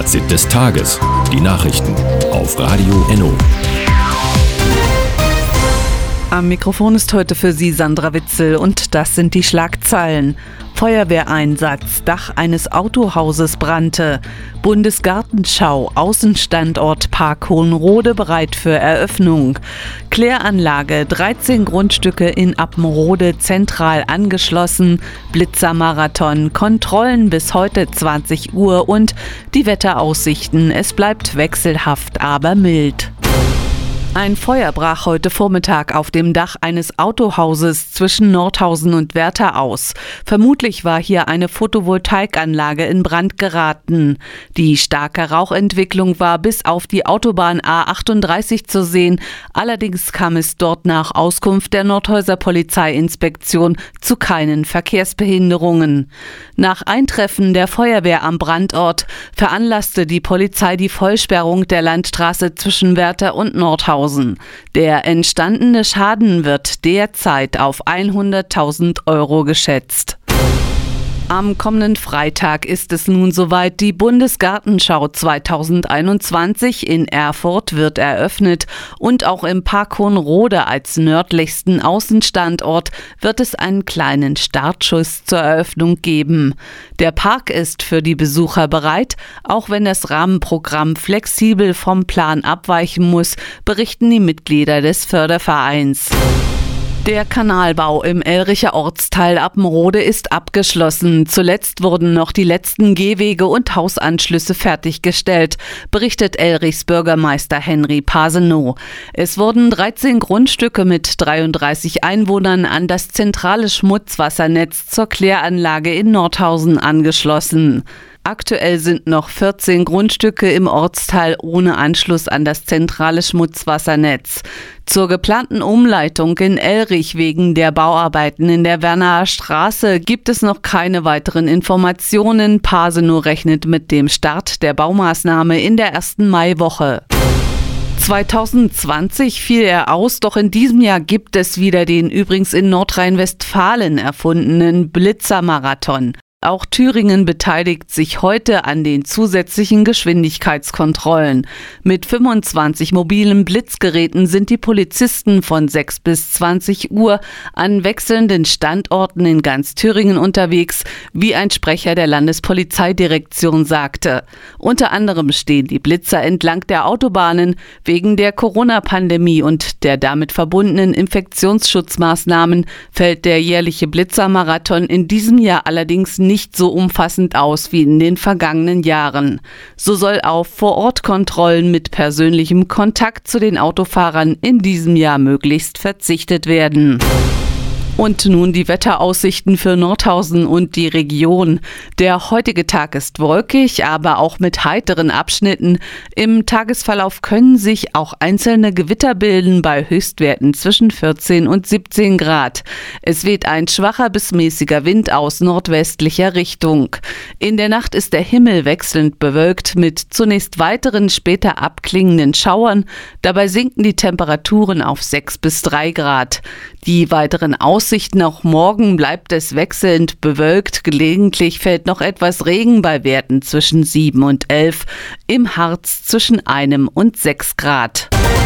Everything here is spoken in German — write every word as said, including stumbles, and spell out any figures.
Fazit des Tages. Die Nachrichten auf Radio Enno. Am Mikrofon ist heute für Sie Sandra Witzel und das sind die Schlagzeilen. Feuerwehreinsatz, Dach eines Autohauses brannte. Bundesgartenschau, Außenstandort Park Hohenrode bereit für Eröffnung. Kläranlage, dreizehn Grundstücke in Appenrode zentral angeschlossen. Blitzermarathon, Kontrollen bis heute zwanzig Uhr und die Wetteraussichten. Es bleibt wechselhaft, aber mild. Ein Feuer brach heute Vormittag auf dem Dach eines Autohauses zwischen Nordhausen und Werther aus. Vermutlich war hier eine Photovoltaikanlage in Brand geraten. Die starke Rauchentwicklung war bis auf die Autobahn A achtunddreißig zu sehen. Allerdings kam es dort nach Auskunft der Nordhäuser Polizeiinspektion zu keinen Verkehrsbehinderungen. Nach Eintreffen der Feuerwehr am Brandort veranlasste die Polizei die Vollsperrung der Landstraße zwischen Werther und Nordhausen. Der entstandene Schaden wird derzeit auf hunderttausend Euro geschätzt. Am kommenden Freitag ist es nun soweit. Die Bundesgartenschau zweitausendeinundzwanzig in Erfurt wird eröffnet und auch im Park Hohenrode als nördlichsten Außenstandort wird es einen kleinen Startschuss zur Eröffnung geben. Der Park ist für die Besucher bereit, auch wenn das Rahmenprogramm flexibel vom Plan abweichen muss, berichten die Mitglieder des Fördervereins. Der Kanalbau im Elricher Ortsteil Appenrode ist abgeschlossen. Zuletzt wurden noch die letzten Gehwege und Hausanschlüsse fertiggestellt, berichtet Elrichs Bürgermeister Henry Pasenow. Es wurden dreizehn Grundstücke mit dreiunddreißig Einwohnern an das zentrale Schmutzwassernetz zur Kläranlage in Nordhausen angeschlossen. Aktuell sind noch vierzehn Grundstücke im Ortsteil ohne Anschluss an das zentrale Schmutzwassernetz. Zur geplanten Umleitung in Elrich wegen der Bauarbeiten in der Wernaer Straße gibt es noch keine weiteren Informationen. Pasenow rechnet mit dem Start der Baumaßnahme in der ersten Maiwoche. zweitausendzwanzig fiel er aus, doch in diesem Jahr gibt es wieder den übrigens in Nordrhein-Westfalen erfundenen Blitzermarathon. Auch Thüringen beteiligt sich heute an den zusätzlichen Geschwindigkeitskontrollen. Mit fünfundzwanzig mobilen Blitzgeräten sind die Polizisten von sechs bis zwanzig Uhr an wechselnden Standorten in ganz Thüringen unterwegs, wie ein Sprecher der Landespolizeidirektion sagte. Unter anderem stehen die Blitzer entlang der Autobahnen. Wegen der Corona-Pandemie und der damit verbundenen Infektionsschutzmaßnahmen fällt der jährliche Blitzermarathon in diesem Jahr allerdings nicht nicht so umfassend aus wie in den vergangenen Jahren. So soll auf Vor-Ort-Kontrollen mit persönlichem Kontakt zu den Autofahrern in diesem Jahr möglichst verzichtet werden. Und nun die Wetteraussichten für Nordhausen und die Region. Der heutige Tag ist wolkig, aber auch mit heiteren Abschnitten. Im Tagesverlauf können sich auch einzelne Gewitter bilden bei Höchstwerten zwischen vierzehn und siebzehn Grad. Es weht ein schwacher bis mäßiger Wind aus nordwestlicher Richtung. In der Nacht ist der Himmel wechselnd bewölkt mit zunächst weiteren, später abklingenden Schauern. Dabei sinken die Temperaturen auf sechs bis drei Grad. Die weiteren Aussichten: Auch morgen bleibt es wechselnd bewölkt. Gelegentlich fällt noch etwas Regen bei Werten zwischen sieben und elf. Im Harz zwischen einem und sechs Grad.